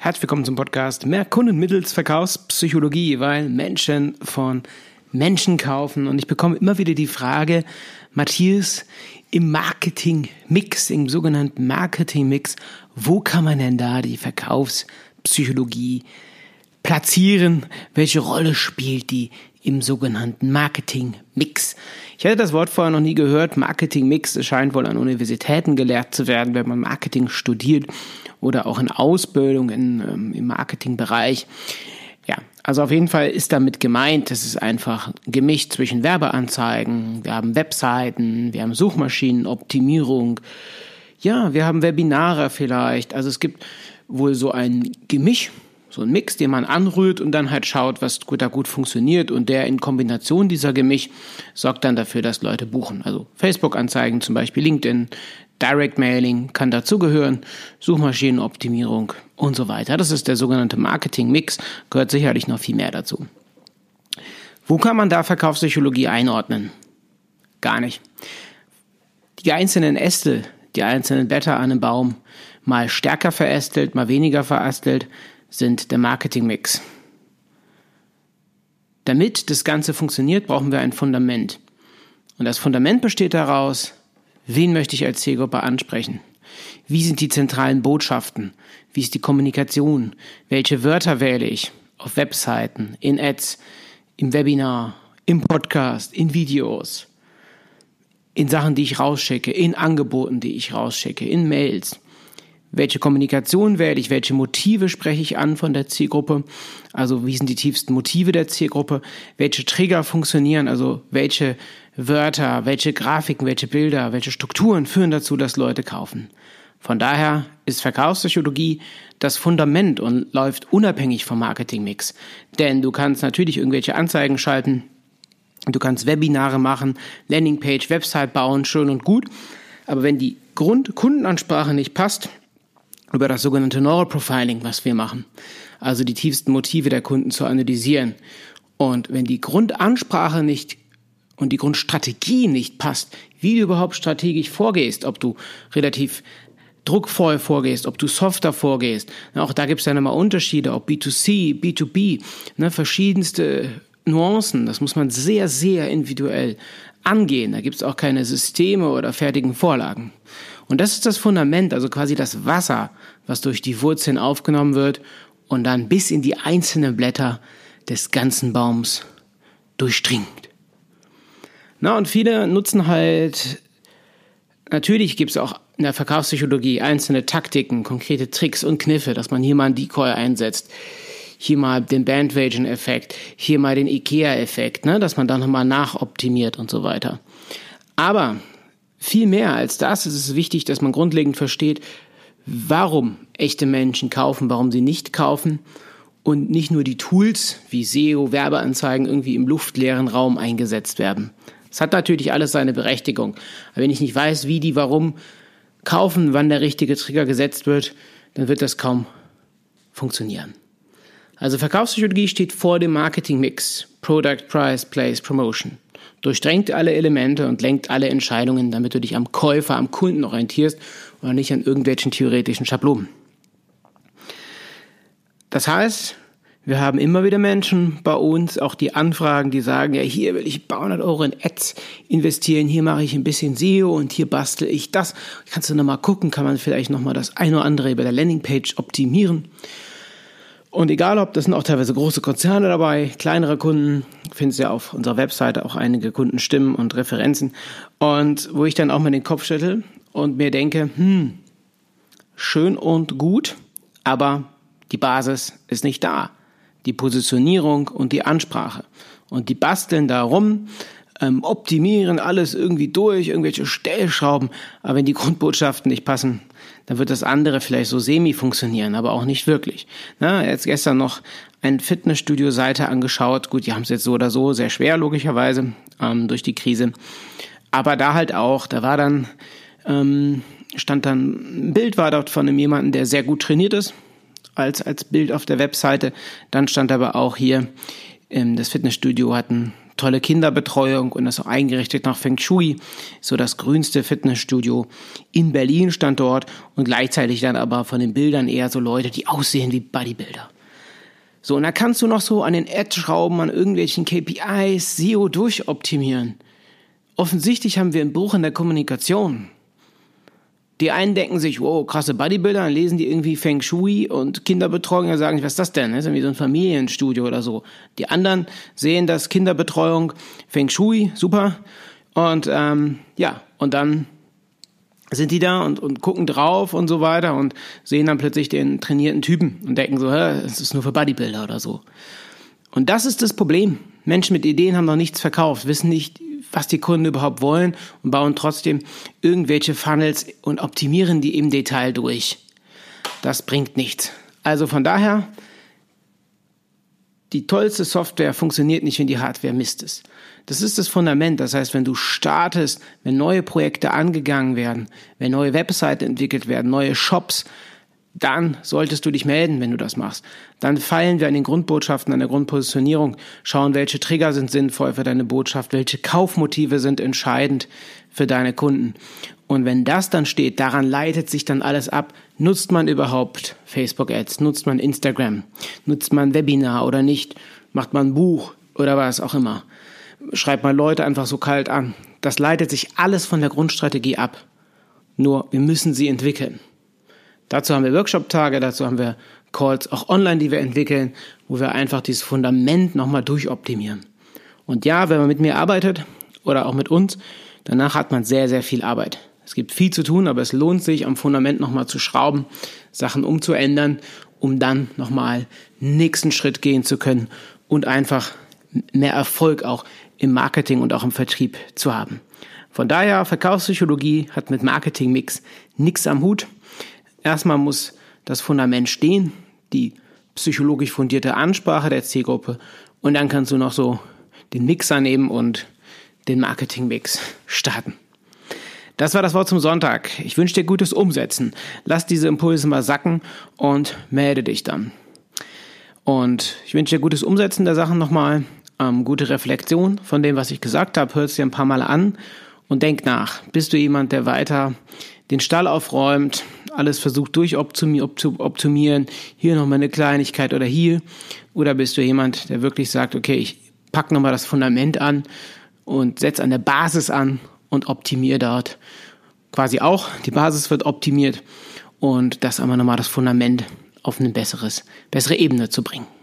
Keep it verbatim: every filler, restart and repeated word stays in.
Herzlich willkommen zum Podcast Mehr Kunden mittels Verkaufspsychologie, weil Menschen von Menschen kaufen. Und ich bekomme immer wieder die Frage, Matthias, im Marketing-Mix, im sogenannten Marketing-Mix, wo kann man denn da die Verkaufspsychologie platzieren? Welche Rolle spielt die im sogenannten Marketing-Mix? Ich hatte das Wort vorher noch nie gehört. Marketing-Mix, es scheint wohl an Universitäten gelehrt zu werden, wenn man Marketing studiert oder auch in Ausbildung in, ähm, im Marketingbereich. Ja, also auf jeden Fall ist damit gemeint, das ist einfach gemischt zwischen Werbeanzeigen, wir haben Webseiten, wir haben Suchmaschinenoptimierung, ja, wir haben Webinare vielleicht. Also es gibt wohl so ein Gemisch, so ein Mix, den man anrührt und dann halt schaut, was gut, da gut funktioniert, und der in Kombination dieser Gemisch sorgt dann dafür, dass Leute buchen. Also Facebook-Anzeigen zum Beispiel, LinkedIn, Direct Mailing kann dazugehören, Suchmaschinenoptimierung und so weiter. Das ist der sogenannte Marketing-Mix, gehört sicherlich noch viel mehr dazu. Wo kann man da Verkaufspsychologie einordnen? Gar nicht. Die einzelnen Äste, die einzelnen Blätter an einem Baum, mal stärker verästelt, mal weniger verästelt, sind der Marketing-Mix. Damit das Ganze funktioniert, brauchen wir ein Fundament. Und das Fundament besteht daraus, wen möchte ich als Zielgruppe ansprechen? Wie sind die zentralen Botschaften? Wie ist die Kommunikation? Welche Wörter wähle ich? Auf Webseiten, in Ads, im Webinar, im Podcast, in Videos, in Sachen, die ich rausschicke, in Angeboten, die ich rausschicke, in Mails. Welche Kommunikation wähle ich? Welche Motive spreche ich an von der Zielgruppe? Also wie sind die tiefsten Motive der Zielgruppe? Welche Trigger funktionieren? Also welche Wörter, welche Grafiken, welche Bilder, welche Strukturen führen dazu, dass Leute kaufen? Von daher ist Verkaufspsychologie das Fundament und läuft unabhängig vom Marketingmix. Denn du kannst natürlich irgendwelche Anzeigen schalten, du kannst Webinare machen, Landingpage, Website bauen, schön und gut. Aber wenn die Grundkundenansprache nicht passt, über das sogenannte Neuroprofiling, was wir machen, also die tiefsten Motive der Kunden zu analysieren. Und wenn die Grundansprache nicht und die Grundstrategie nicht passt, wie du überhaupt strategisch vorgehst, ob du relativ druckvoll vorgehst, ob du softer vorgehst, auch da gibt es dann immer Unterschiede, ob B zwei C, B zwei B, ne, verschiedenste Nuancen, das muss man sehr, sehr individuell angehen. Da gibt es auch keine Systeme oder fertigen Vorlagen. Und das ist das Fundament, also quasi das Wasser, was durch die Wurzeln aufgenommen wird und dann bis in die einzelnen Blätter des ganzen Baums durchdringt. Na, und viele nutzen halt, natürlich gibt es auch in der Verkaufspsychologie einzelne Taktiken, konkrete Tricks und Kniffe, dass man hier mal einen Decoy einsetzt, hier mal den Bandwagon-Effekt, hier mal den IKEA-Effekt, ne, dass man dann nochmal nachoptimiert und so weiter. Aber viel mehr als das ist es wichtig, dass man grundlegend versteht, warum echte Menschen kaufen, warum sie nicht kaufen und nicht nur die Tools wie S E O, Werbeanzeigen irgendwie im luftleeren Raum eingesetzt werden. Es hat natürlich alles seine Berechtigung. Aber wenn ich nicht weiß, wie die warum kaufen, wann der richtige Trigger gesetzt wird, dann wird das kaum funktionieren. Also Verkaufspsychologie steht vor dem Marketing-Mix. Product, Price, Place, Promotion. Durchdrängt alle Elemente und lenkt alle Entscheidungen, damit du dich am Käufer, am Kunden orientierst oder nicht an irgendwelchen theoretischen Schablonen. Das heißt, wir haben immer wieder Menschen bei uns, auch die Anfragen, die sagen, ja, hier will ich ein paar hundert Euro in Ads investieren, hier mache ich ein bisschen S E O und hier bastel ich das. Kannst du nochmal gucken, kann man vielleicht nochmal das eine oder andere bei der Landingpage optimieren. Und egal, ob das sind auch teilweise große Konzerne dabei, kleinere Kunden, findest ja auf unserer Webseite auch einige Kundenstimmen und Referenzen. Und wo ich dann auch mal den Kopf schüttel und mir denke, hm, schön und gut, aber die Basis ist nicht da. Die Positionierung und die Ansprache. Und die basteln da rum, ähm, optimieren alles irgendwie durch, irgendwelche Stellschrauben. Aber wenn die Grundbotschaften nicht passen, dann wird das andere vielleicht so semi funktionieren, aber auch nicht wirklich. Na, jetzt gestern noch ein Fitnessstudio-Seite angeschaut. Gut, die haben es jetzt so oder so sehr schwer, logischerweise, ähm, durch die Krise. Aber da halt auch, da war dann, ähm, stand dann, ein Bild war dort von einem jemanden, der sehr gut trainiert ist, als, als Bild auf der Webseite. Dann stand aber auch hier, ähm, das Fitnessstudio hat ein tolle Kinderbetreuung und das auch eingerichtet nach Feng Shui, so das grünste Fitnessstudio in Berlin stand dort und gleichzeitig dann aber von den Bildern eher so Leute, die aussehen wie Bodybuilder. So, und da kannst du noch so an den Ad-Schrauben, an irgendwelchen K P Is, S E O durchoptimieren. Offensichtlich haben wir einen Bruch in der Kommunikation. Die einen denken sich, wow, krasse Bodybuilder, dann lesen die irgendwie Feng Shui und Kinderbetreuung, dann sagen, was ist das denn? Das ist irgendwie so ein Familienstudio oder so. Die anderen sehen das Kinderbetreuung, Feng Shui, super. Und ähm, ja, und dann sind die da und, und gucken drauf und so weiter und sehen dann plötzlich den trainierten Typen und denken so, hä, das ist nur für Bodybuilder oder so. Und das ist das Problem. Menschen mit Ideen haben noch nichts verkauft, wissen nicht, was die Kunden überhaupt wollen und bauen trotzdem irgendwelche Funnels und optimieren die im Detail durch. Das bringt nichts. Also von daher, die tollste Software funktioniert nicht, wenn die Hardware Mist ist. Das ist das Fundament. Das heißt, wenn du startest, wenn neue Projekte angegangen werden, wenn neue Webseiten entwickelt werden, neue Shops, dann solltest du dich melden, wenn du das machst. Dann feilen wir an den Grundbotschaften, an der Grundpositionierung, schauen, welche Trigger sind sinnvoll für deine Botschaft, welche Kaufmotive sind entscheidend für deine Kunden. Und wenn das dann steht, daran leitet sich dann alles ab. Nutzt man überhaupt Facebook-Ads? Nutzt man Instagram? Nutzt man Webinar oder nicht? Macht man ein Buch oder was auch immer? Schreibt man Leute einfach so kalt an? Das leitet sich alles von der Grundstrategie ab. Nur, wir müssen sie entwickeln. Dazu haben wir Workshop-Tage, dazu haben wir Calls auch online, die wir entwickeln, wo wir einfach dieses Fundament nochmal durchoptimieren. Und ja, wenn man mit mir arbeitet oder auch mit uns, danach hat man sehr, sehr viel Arbeit. Es gibt viel zu tun, aber es lohnt sich, am Fundament nochmal zu schrauben, Sachen umzuändern, um dann nochmal einen nächsten Schritt gehen zu können und einfach mehr Erfolg auch im Marketing und auch im Vertrieb zu haben. Von daher, Verkaufspsychologie hat mit Marketingmix nichts am Hut. Erstmal muss das Fundament stehen, die psychologisch fundierte Ansprache der Zielgruppe und dann kannst du noch so den Mixer nehmen und den Marketingmix starten. Das war das Wort zum Sonntag. Ich wünsche dir gutes Umsetzen. Lass diese Impulse mal sacken und melde dich dann. Und ich wünsche dir gutes Umsetzen der Sachen nochmal, ähm, gute Reflexion von dem, was ich gesagt habe. Hör es dir ein paar Mal an und denk nach. Bist du jemand, der weiter den Stall aufräumt, alles versucht durchoptimieren, hier nochmal eine Kleinigkeit oder hier? Oder bist du jemand, der wirklich sagt, okay, ich pack nochmal das Fundament an und setz an der Basis an und optimiere dort quasi auch. Die Basis wird optimiert und das einmal nochmal das Fundament auf eine besseres, bessere Ebene zu bringen.